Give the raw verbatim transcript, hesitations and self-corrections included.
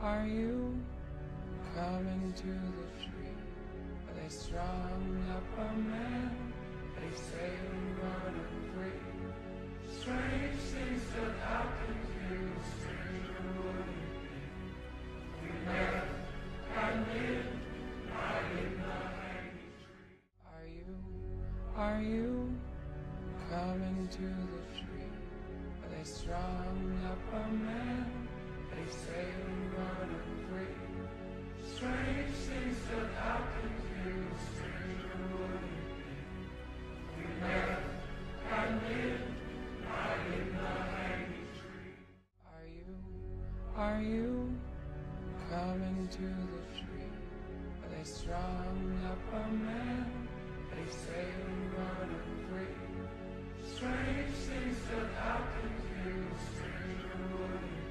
Are you coming to the tree where they strung up a man? They say we're running free. Strange things that happen to you, stranger would it be? We met at midnight in the hanging tree. Are you, are you coming to the tree where they strung up a man? They say we're running free. Strange things that happen to you, stranger would it be? We met at midnight in the hanging tree. Are you, are you coming to the tree where they strung up a man? They say we're running free. Strange things that happen to you, stranger would it be?